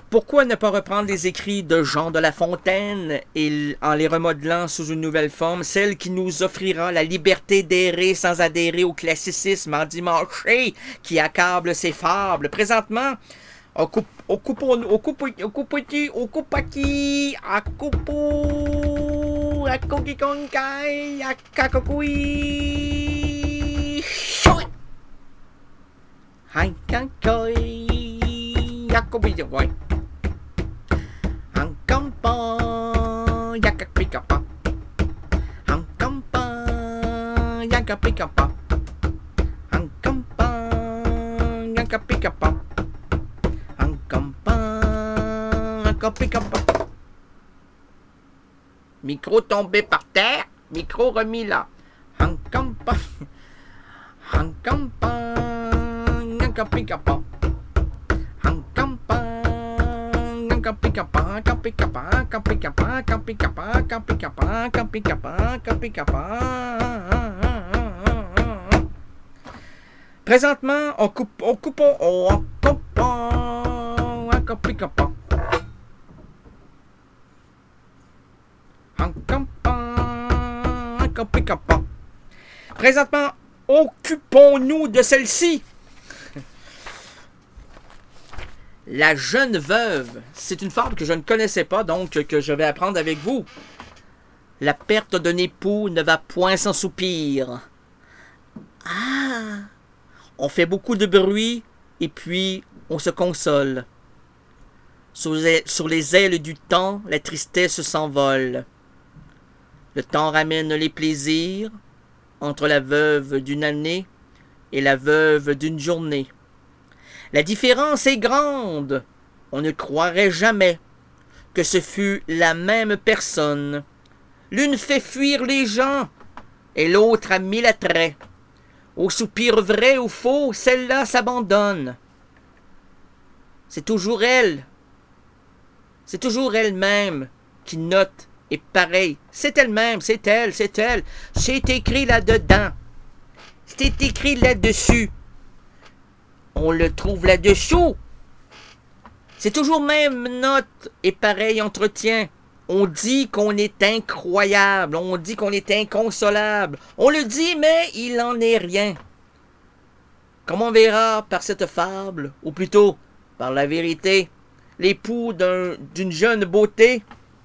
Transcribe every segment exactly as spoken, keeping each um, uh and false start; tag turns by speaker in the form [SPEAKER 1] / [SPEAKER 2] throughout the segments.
[SPEAKER 1] Pourquoi ne pas reprendre les écrits de Jean de La Fontaine et en les remodelant sous une nouvelle forme, celle qui nous offrira la liberté d'errer sans adhérer au classicisme endimanché qui accable ses fables. Présentement, au coupe au coupe au coupe au coupati au coupati à coupo à kokikonkai à kakokui hankankoi à kobidoy hankampa yakapikapa hankampa yakapikapa hankampa yakapikapa micro tombé par terre, micro remis là. Hankampa, hankampa, yankapikapa, hankampa, yankapikapa, kapikapa, kapikapa, kapikapa, kapikapa, kapikapa, kapikapa. Présentement, on coupe, on coupe, on coupe, on kapikapa. Présentement, occupons-nous de celle-ci. La jeune veuve. C'est une fable que je ne connaissais pas, donc que je vais apprendre avec vous. La perte d'un époux ne va point sans soupir. Ah! On fait beaucoup de bruit et puis on se console. Sur les, sur les ailes du temps, la tristesse s'envole. Le temps ramène les plaisirs entre la veuve d'une année et la veuve d'une journée. La différence est grande. On ne croirait jamais que ce fût la même personne. L'une fait fuir les gens et l'autre a mille attraits. Au soupir vrai ou faux, celle-là s'abandonne. C'est toujours elle. C'est toujours elle-même qui note et pareil. C'est elle-même, c'est elle, c'est elle. C'est écrit là-dedans. C'est écrit là-dessus. On le trouve là-dessous. C'est toujours même note et pareil entretien. On dit qu'on est incroyable. On dit qu'on est inconsolable. On le dit, mais il n'en est rien. Comme on verra par cette fable, ou plutôt par la vérité, l'époux d'un, d'une jeune beauté,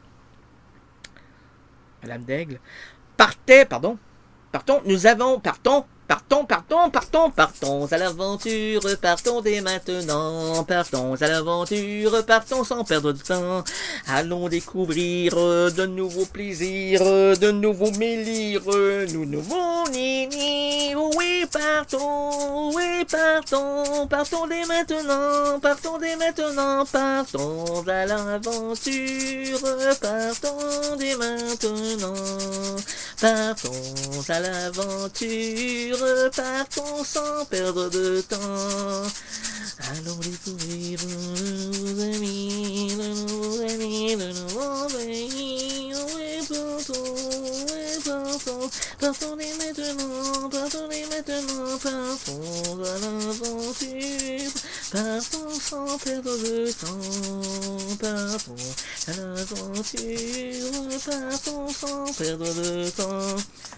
[SPEAKER 1] Madame d'Aigle, partait, pardon, partons, nous avons, partons, partons, partons, partons, partons à l'aventure, partons dès maintenant, partons à l'aventure, partons sans perdre de temps, allons découvrir de nouveaux plaisirs, de nouveaux mélires, nous nouveaux nini, oui, partons, oui, partons, partons dès maintenant, partons dès maintenant, partons à l'aventure, partons dès maintenant, partons à l'aventure, partons sans perdre de temps. Allons découvrir de nouveaux amis, de nouveaux amis, de nouveaux pays. Oui, partons, oui, partons, partons dès maintenant, partons dès maintenant, partons à l'aventure, partons sans perdre de temps, partons à l'aventure, partons sans perdre de temps.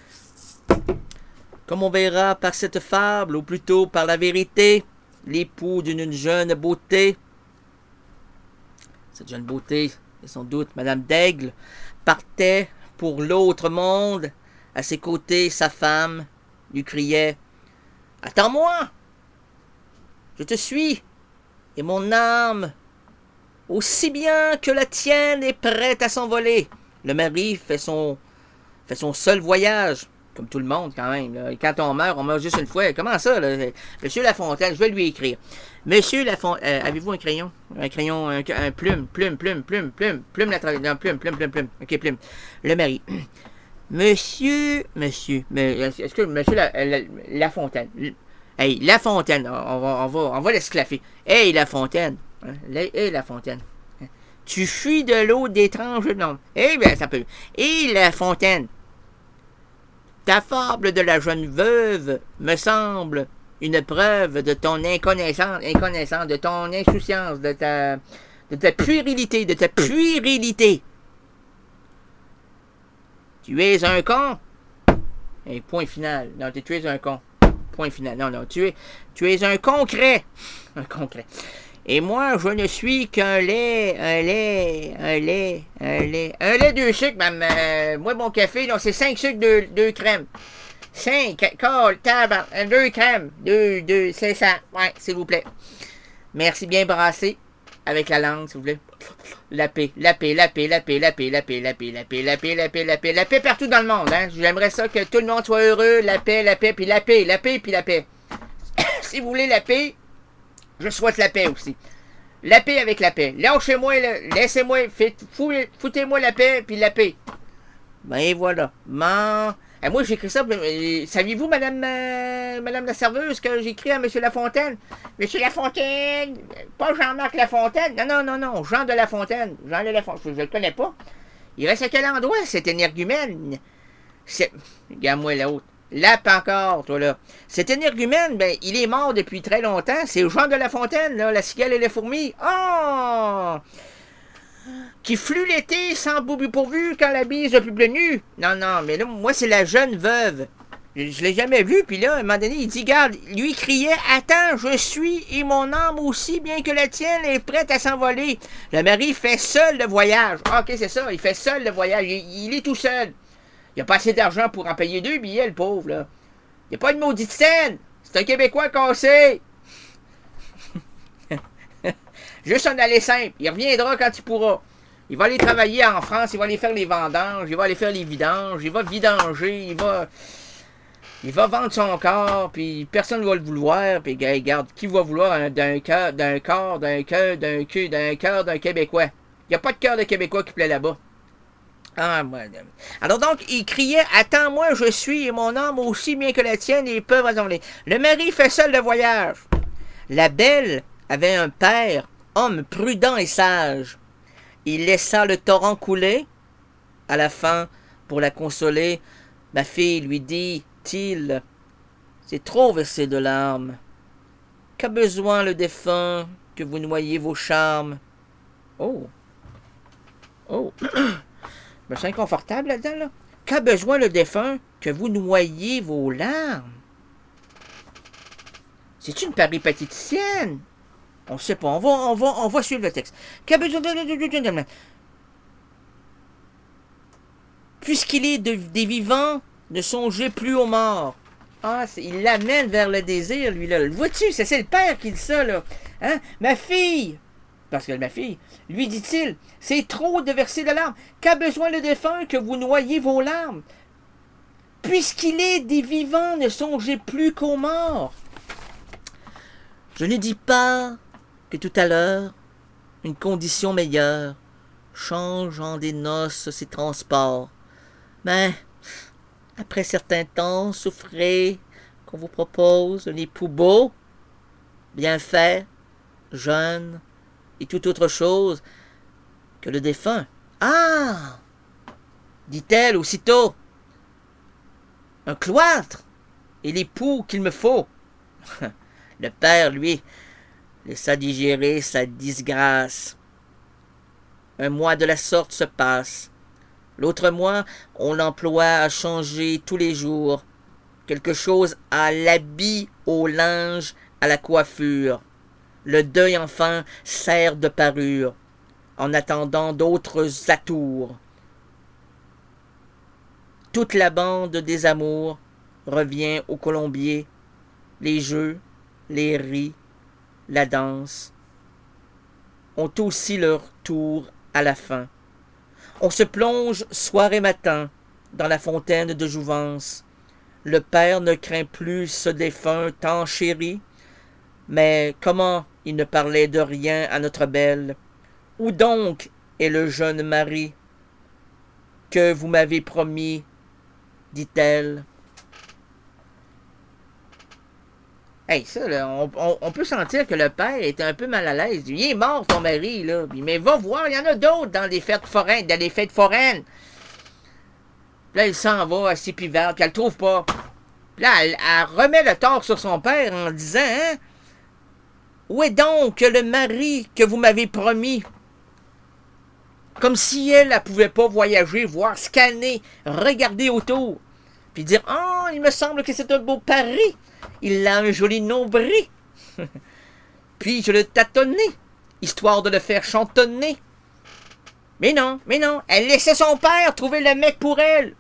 [SPEAKER 1] Comme on verra par cette fable, ou plutôt par la vérité, l'époux d'une jeune beauté, cette jeune beauté, et sans doute Madame d'Aigle, partait pour l'autre monde. À ses côtés, sa femme lui criait « Attends-moi! Je te suis, et mon âme, aussi bien que la tienne, est prête à s'envoler. » Le mari fait son, fait son seul voyage. Comme tout le monde, quand même. Là. Quand on meurt, on meurt juste une fois. Comment ça, là? Monsieur Lafontaine, je vais lui écrire. Monsieur Lafontaine, euh, avez-vous un crayon? Un crayon, un, un plume, plume, plume, plume, plume, plume, la tra... non, plume, plume, plume, plume. Ok, plume. Le mari. Monsieur, monsieur, mais est-ce que monsieur la, la, Lafontaine, hey, Lafontaine, on va, on va, on va l'esclaffer. Hey, Lafontaine, hein? Hey, Lafontaine. Tu fuis de l'eau d'étranges noms. Eh bien, ça peut. Et Lafontaine. Ta fable de la jeune veuve me semble une preuve de ton inconnaissance, inconnaissance, de ton insouciance, de ta, de ta puérilité, de ta puérilité. Tu es un con. Et point final. Non, tu es un con. Point final. Non, non, tu es, tu es un concret. Un concret. Et moi, je ne suis qu'un lait, un lait, un lait, un lait. Un lait, deux sucres, même. Euh, moi, mon café, non, c'est cinq sucres, deux, deux crèmes. Cinq, colle, tabac, deux crèmes, deux, deux, c'est ça. Ouais, s'il vous plaît. Merci, bien brassé. Avec la langue, s'il vous plaît. La paix, la paix, la paix, la paix, la paix, la paix, la paix, la paix, la paix, la paix, la paix, la paix partout dans le monde, hein. J'aimerais ça que tout le monde soit heureux, la paix, la paix, puis la paix, la paix, puis la paix. Si vous voulez la paix, je souhaite la paix aussi. La paix avec la paix. Lâchez-moi, laissez-moi, foutez-moi la paix, puis la paix. Ben voilà. Man... Et moi, j'écris ça. Euh, saviez-vous, madame, euh, madame la serveuse, que j'écris à monsieur Lafontaine? Monsieur Lafontaine, pas Jean-Marc Lafontaine. Non, non, non, non, Jean de Lafontaine. Jean de Lafontaine, je ne le connais pas. Il reste à quel endroit, cet énergumène? Regarde-moi l'autre. Là, pas encore, toi, là. Cet énergumène, ben, il est mort depuis très longtemps. C'est Jean de Lafontaine, là, la cigale et les fourmis. Oh! Qui flût l'été sans boubou pourvu quand la bise a plus nu. Non, non, mais là, moi, c'est la jeune veuve. Je, je l'ai jamais vue, puis là, à un moment donné, il dit, garde, lui criait, attends, je suis, et mon âme aussi, bien que la tienne est prête à s'envoler. Le mari fait seul le voyage. Ah, ok, c'est ça, il fait seul le voyage. Il, il est tout seul. Il n'a pas assez d'argent pour en payer deux billets, le pauvre, là. Il n'y a pas de maudite scène. C'est un Québécois cassé. Juste un aller simple. Il reviendra quand il pourra. Il va aller travailler en France, il va aller faire les vendanges, il va aller faire les vidanges, il va vidanger, il va... Il va vendre son corps, puis personne ne va le vouloir, puis regarde, qui va vouloir d'un cœur, d'un corps, d'un cœur, d'un cul, d'un cœur d'un Québécois? Il n'y a pas de cœur de Québécois qui plaît là-bas. Ah, moi. Alors donc, il criait, attends-moi, je suis, et mon âme aussi bien que la tienne, et peuvent rassembler. Le mari fait seul le voyage. La belle avait un père, homme prudent et sage. Il laissa le torrent couler. À la fin, pour la consoler, ma fille lui dit-il, c'est trop verser de larmes. Qu'a besoin le défunt que vous noyez vos charmes? Oh. Oh. Je me sens inconfortable là-dedans, là. Qu'a besoin le défunt que vous noyez vos larmes? C'est une péripatéticienne. On ne sait pas. On va, on va, on va suivre le texte. Qu'a besoin de... Puisqu'il est de, des vivants, ne songez plus aux morts. Ah, il l'amène vers le désir, lui, là. Vois-tu, c'est, c'est le père qui dit ça, là. Hein? Ma fille, parce que ma fille, lui dit-il, c'est trop de verser de larmes. Qu'a besoin le défunt que vous noyez vos larmes? Puisqu'il est des vivants, ne songez plus qu'aux morts. Je ne dis pas que tout à l'heure, une condition meilleure change en des noces ses transports. Mais, après certain temps, souffrez qu'on vous propose un époux beau, bien fait, jeune, et toute autre chose que le défunt. Ah! Dit-elle aussitôt. Un cloître et l'époux qu'il me faut. Le père, lui, laissa digérer sa disgrâce. Un mois de la sorte se passe. L'autre mois, on l'emploie à changer tous les jours quelque chose à l'habit, au linge, à la coiffure. Le deuil, enfin, sert de parure, en attendant d'autres atours. Toute la bande des amours revient au colombier, les jeux, les ris, la danse ont aussi leur tour à la fin. On se plonge soir et matin dans la fontaine de jouvence. Le père ne craint plus ce défunt tant chéri, mais comment il ne parlait de rien à notre belle? Où donc est le jeune mari que vous m'avez promis, dit-elle. Hey, ça, là, on, on, on peut sentir que le père est un peu mal à l'aise. Il est mort, ton mari, là. Mais va voir, il y en a d'autres dans les fêtes foraines, dans les fêtes foraines. Puis là, il s'en va à Sipivert, puis elle le trouve pas. Puis là, elle, elle remet le tort sur son père en disant, hein, où est donc le mari que vous m'avez promis? Comme si elle, elle pouvait pas voyager, voir, scanner, regarder autour. Puis dire, oh, il me semble que c'est un beau pari. Il a un joli nombril. Puis je le tâtonnais, histoire de le faire chantonner. Mais non, mais non, elle laissait son père trouver le mec pour elle.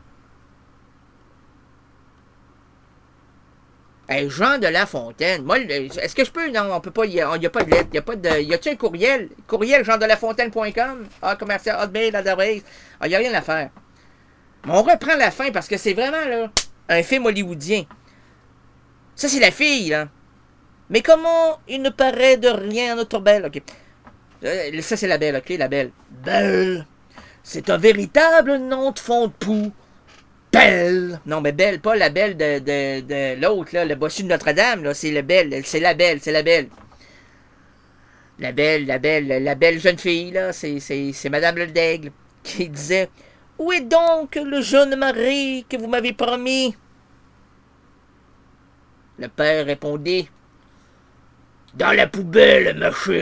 [SPEAKER 1] Hey, Jean de La Fontaine, moi, est-ce que je peux? Non, on peut pas, il n'y a, a pas de lettre, il y a pas de... Y a-t-il un courriel? Courriel jean de la fontaine point com? Ah, commercial, hotmail, adresse. Ah, il n'y a rien à faire. Mais on reprend la fin parce que c'est vraiment, là, un film hollywoodien. Ça, c'est la fille, là. Mais comment il ne paraît de rien notre belle, ok. Euh, ça, c'est la belle, ok, la belle. Belle. C'est un véritable nom de fond de poux. Belle! Non, mais Belle, pas la Belle de, de, de l'autre, là, le bossu de Notre-Dame, là, c'est la Belle, c'est la Belle, c'est la Belle. La Belle, la Belle, la belle jeune fille, là, c'est, c'est, c'est Madame Le Daigle, qui disait « Où est donc le jeune mari que vous m'avez promis? » Le père répondait « Dans la poubelle, ma chérie. »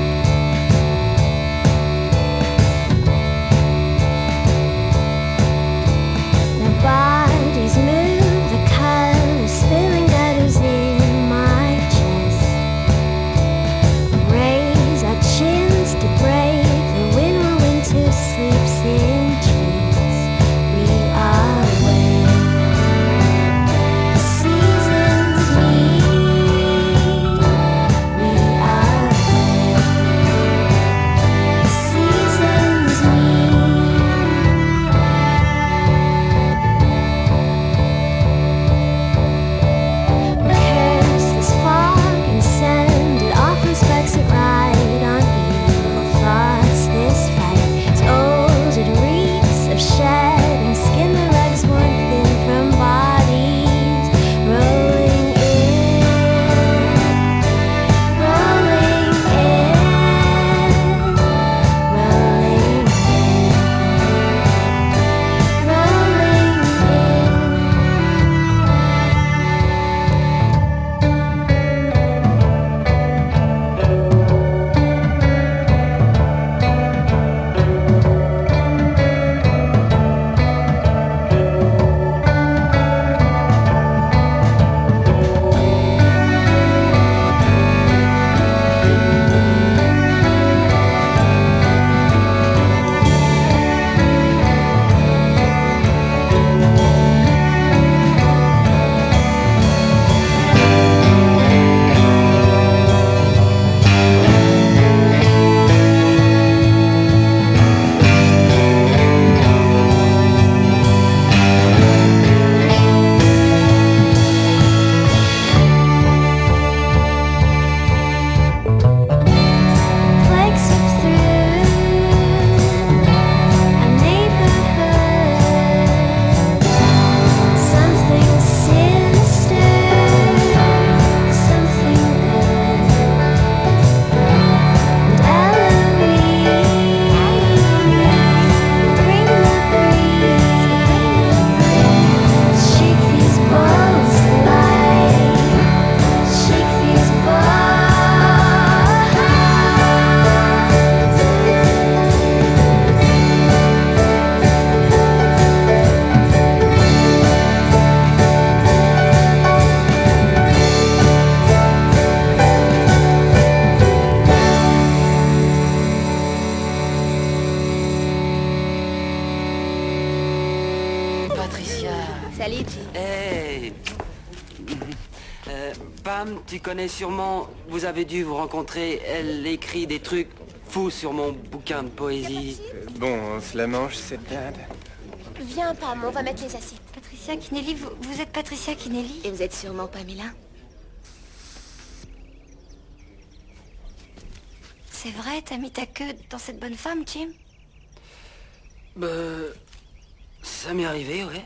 [SPEAKER 2] Tu connais sûrement, vous avez dû vous rencontrer, elle écrit des trucs fous sur mon bouquin de poésie.
[SPEAKER 3] Euh, bon, on se la mange, cette dinde.
[SPEAKER 4] Viens, Pam, on va mettre les assiettes.
[SPEAKER 5] Patricia Kinelli, vous, vous êtes Patricia Kinelli?
[SPEAKER 4] Et vous êtes sûrement Pamela?
[SPEAKER 5] C'est vrai, t'as mis ta queue dans cette bonne femme, Jim?
[SPEAKER 2] Bah... ça m'est arrivé, ouais.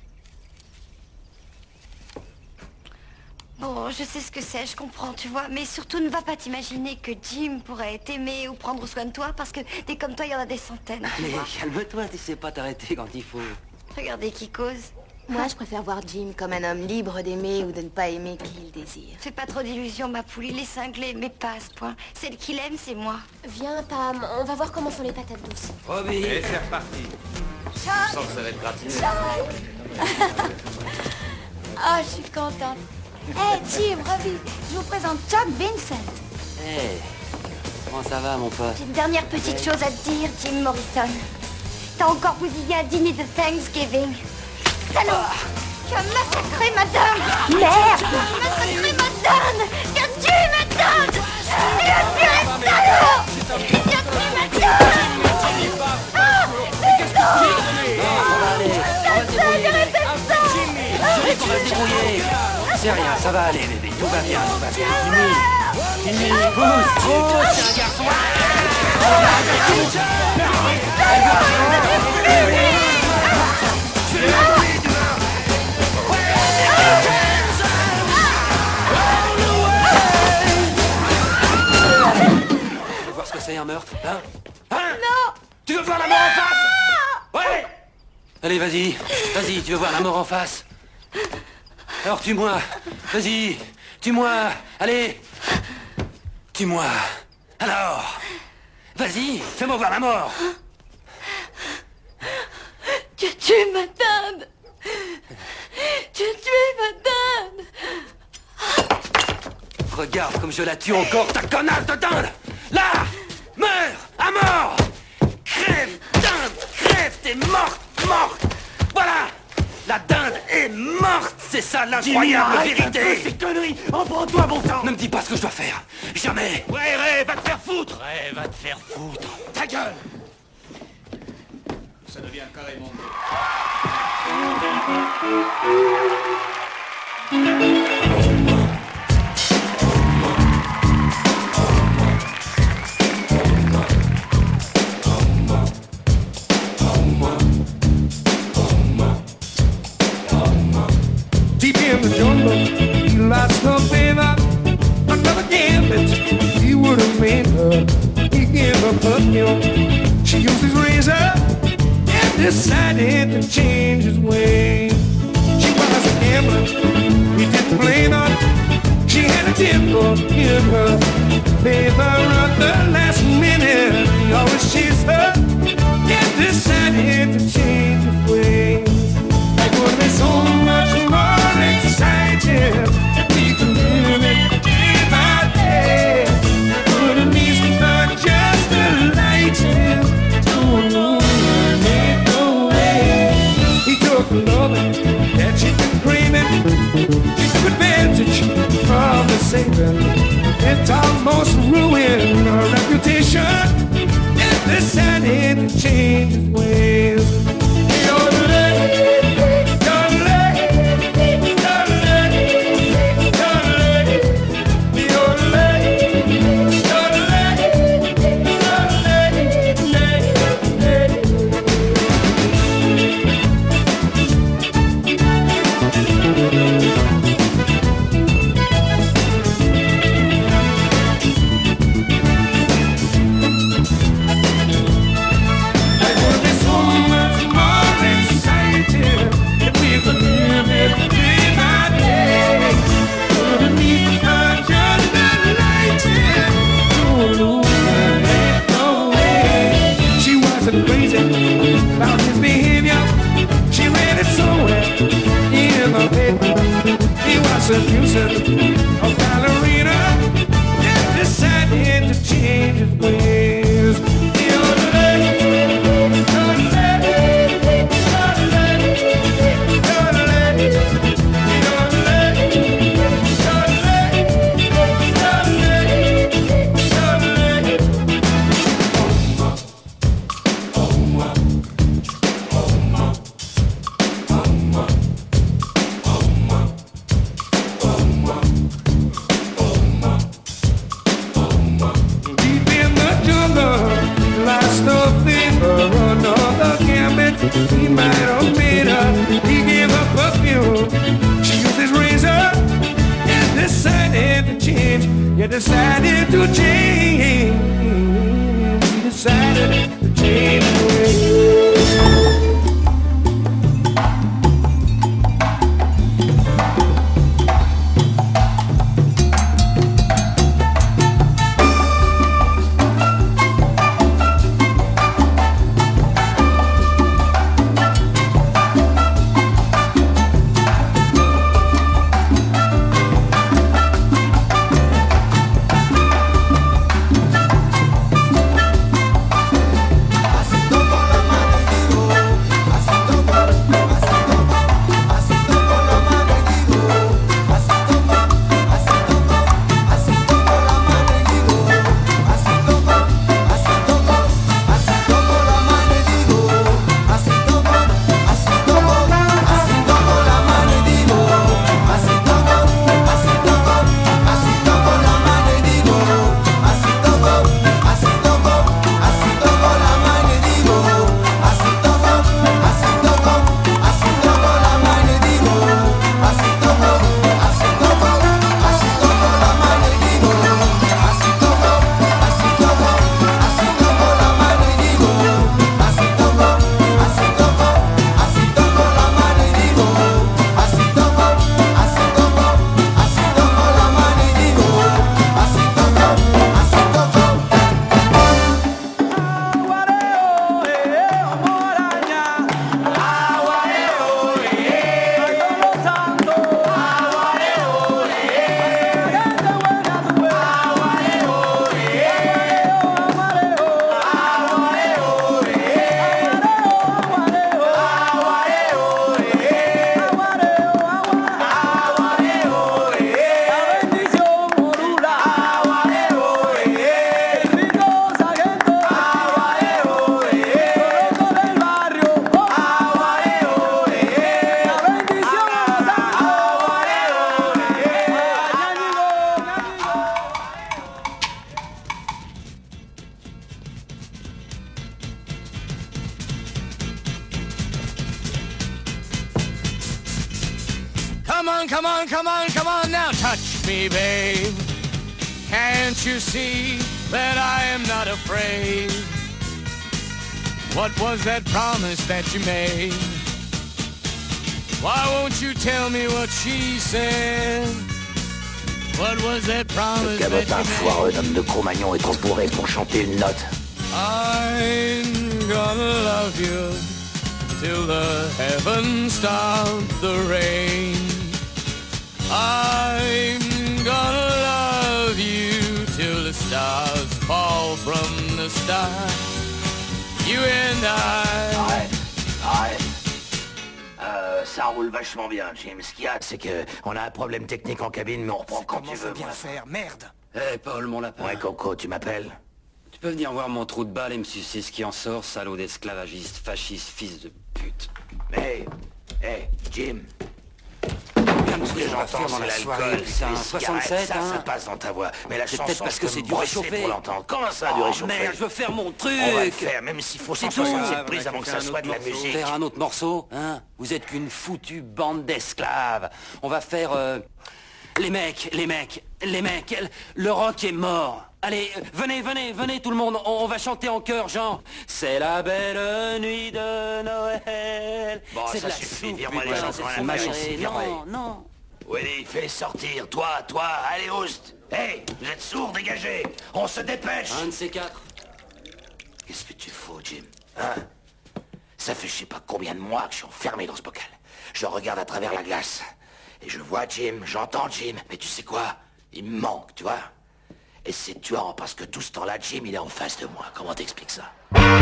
[SPEAKER 5] Bon, je sais ce que c'est, je comprends, tu vois. Mais surtout, ne va pas t'imaginer que Jim pourrait t'aimer ou prendre soin de toi, parce que des comme toi, il y en a des centaines, tu
[SPEAKER 2] Mais
[SPEAKER 5] vois.
[SPEAKER 2] calme-toi, tu sais pas t'arrêter quand il faut.
[SPEAKER 5] Regardez qui cause.
[SPEAKER 4] Moi, je préfère voir Jim comme un homme libre d'aimer ou de ne pas aimer qui il désire.
[SPEAKER 5] Fais pas trop d'illusions, ma poule, il est cinglé, mais pas à ce point. Celle qu'il aime, c'est moi.
[SPEAKER 4] Viens, Pam, on va voir comment sont les patates douces.
[SPEAKER 2] Robbie.
[SPEAKER 3] Et c'est reparti.
[SPEAKER 2] Je sens que ça va être gratiné.
[SPEAKER 5] Ah, je suis contente. Hey, Jim, Robbie, je vous présente Chuck Vincent.
[SPEAKER 2] Hey, comment ça va, mon pote?
[SPEAKER 5] J'ai une dernière petite chose à te dire, Jim Morrison. T'as encore bousillé un dîner de Thanksgiving. Salaud! Tu as massacré ma dame! Merde! Tu as massacré ma dame! Tu as tué ma dame! Tu as tué un salaud! Tu as tué ma dame! Ah! C'est
[SPEAKER 2] Non, ça va aller. On va se débrouiller. Jimmy, on va se débrouiller. C'est rien, ça va aller, bébé. Tout va bien, tout va bien. Jimmy, Jimmy, pousse, pousse, c'est un garçon. Tu veux voir ce que c'est un meurtre, hein? Hein?
[SPEAKER 5] Non!
[SPEAKER 2] Tu veux voir la mort en face? Ouais! Allez, vas-y, vas-y, tu veux voir la mort en face? Alors tue-moi, vas-y, tue-moi, allez! Tue-moi, alors! Vas-y, fais-moi voir la mort!
[SPEAKER 5] Tu as tué ma dinde! Tu as tué ma dinde!
[SPEAKER 2] Regarde comme je la tue encore, ta connasse de dinde! Là! Meurs! À mort! Crève, dinde! Crève, t'es morte! Morte! Voilà! La dinde est morte! C'est ça l'incroyable vérité!
[SPEAKER 6] Ces conneries! En prends-toi, bon sang!
[SPEAKER 2] Ne me dis pas ce que je dois faire! Jamais!
[SPEAKER 6] Ouais, Ray, va te faire foutre! Ouais, va te faire foutre! Ta gueule! Ça devient carrément...
[SPEAKER 7] Deep in the jungle, he lost her favor. Another gambit, he would have made her. He gave her perfume. She used his razor and decided to change his ways. She was a gambler, he didn't blame her. She had a dimple in her favor at the last minute. He always chased her and decided to change his ways. It would be so much more exciting if we could live it day by day. But at least not just a light to illuminate the way. He took the loving that she'd been craving. She took advantage of the saving. It almost ruined her reputation. And decided to change his ways. Crazy about his behavior. She read it somewhere in the paper. He was seducing a ballerina and decided to change his ways. He might have made her. He gave her perfume. She used his razor and decided to change. You decided to change. He decided to change the way. come on, come on, come on, come on now, touch me, babe. Can't you see that I am not afraid? What was that promise that you made? Why won't you tell me what she said? What was that promise that you made?
[SPEAKER 8] Le cabotin foireux d'homme de Cro-Magnon est trop bourré pour chanter une note.
[SPEAKER 7] I'm gonna love you till the heavens stop the rain. I'm gonna love you till the stars fall from the sky. You and I.
[SPEAKER 8] Arrête, arrête. Euh, ça roule vachement bien, Jim. Ce qu'il y a, c'est que on a un problème technique en cabine, mais on reprend quand tu veux.
[SPEAKER 3] bien faire, merde.
[SPEAKER 2] Hé, hey, Paul, mon lapin.
[SPEAKER 8] Ouais, Coco, tu m'appelles?
[SPEAKER 2] Tu peux venir voir mon trou de balle et me sucer ce qui en sort, salaud d'esclavagiste, fasciste, fils de pute.
[SPEAKER 8] Hey, hey, Jim.
[SPEAKER 2] Comme
[SPEAKER 8] Ce que j'entends, c'est l'alcool, c'est les
[SPEAKER 2] soixante-sept,
[SPEAKER 8] ça,
[SPEAKER 2] hein.
[SPEAKER 8] ça passe dans ta voix. Mais la
[SPEAKER 2] C'est
[SPEAKER 8] chanson,
[SPEAKER 2] peut-être parce que
[SPEAKER 8] je peux
[SPEAKER 2] c'est
[SPEAKER 8] me
[SPEAKER 2] du
[SPEAKER 8] brosser
[SPEAKER 2] réchauffé.
[SPEAKER 8] pour l'entendre. Comment ça, du
[SPEAKER 2] Oh,
[SPEAKER 8] réchauffé?
[SPEAKER 2] merde, je veux faire mon truc.
[SPEAKER 8] On va le faire, même s'il faut
[SPEAKER 2] C'est
[SPEAKER 8] cent soixante-sept
[SPEAKER 2] tout.
[SPEAKER 8] prises avant que ça soit de la musique.
[SPEAKER 2] Faire un autre morceau, hein? Vous êtes qu'une foutue bande d'esclaves. On va faire... euh, les mecs, les mecs, les mecs, le rock est mort. Allez, euh, venez, venez, venez tout le monde, on, on va chanter en chœur, genre... C'est la belle nuit de Noël.
[SPEAKER 8] Bon,
[SPEAKER 2] c'est
[SPEAKER 8] ça
[SPEAKER 2] de la
[SPEAKER 8] suffit,
[SPEAKER 2] soupe,
[SPEAKER 8] vire-moi les
[SPEAKER 2] putain,
[SPEAKER 8] gens
[SPEAKER 2] c'est
[SPEAKER 8] qu'on a
[SPEAKER 2] de
[SPEAKER 8] la
[SPEAKER 2] la
[SPEAKER 8] vache,
[SPEAKER 2] soupe.
[SPEAKER 8] vire-moi.
[SPEAKER 2] Non, non.
[SPEAKER 8] Willy, fais sortir, toi, toi, allez, Oust. Hey, vous êtes sourds, dégagez. On se dépêche.
[SPEAKER 2] Un de ces quatre.
[SPEAKER 8] Qu'est-ce que tu fous, Jim? Hein? Ça fait je sais pas combien de mois que je suis enfermé dans ce bocal. Je regarde à travers la glace. Et je vois Jim, j'entends Jim. Mais tu sais quoi? Il me manque, tu vois? Et c'est tuant parce que tout ce temps-là, Jim, il est en face de moi. Comment t'expliques ça?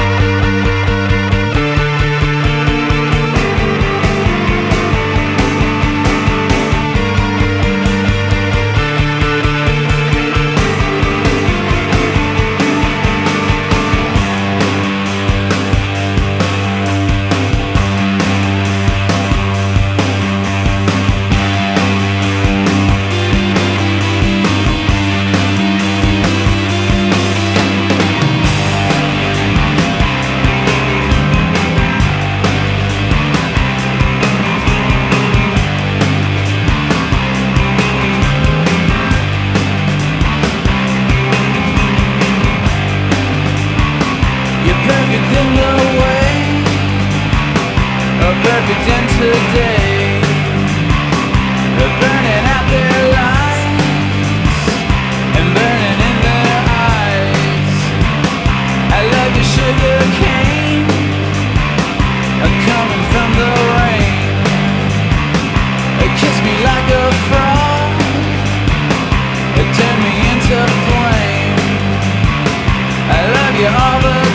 [SPEAKER 7] Today, they're burning out their lives and burning in their eyes. I love your sugar cane coming from the rain. Kiss me like a frog, turn me into flame. I love you all the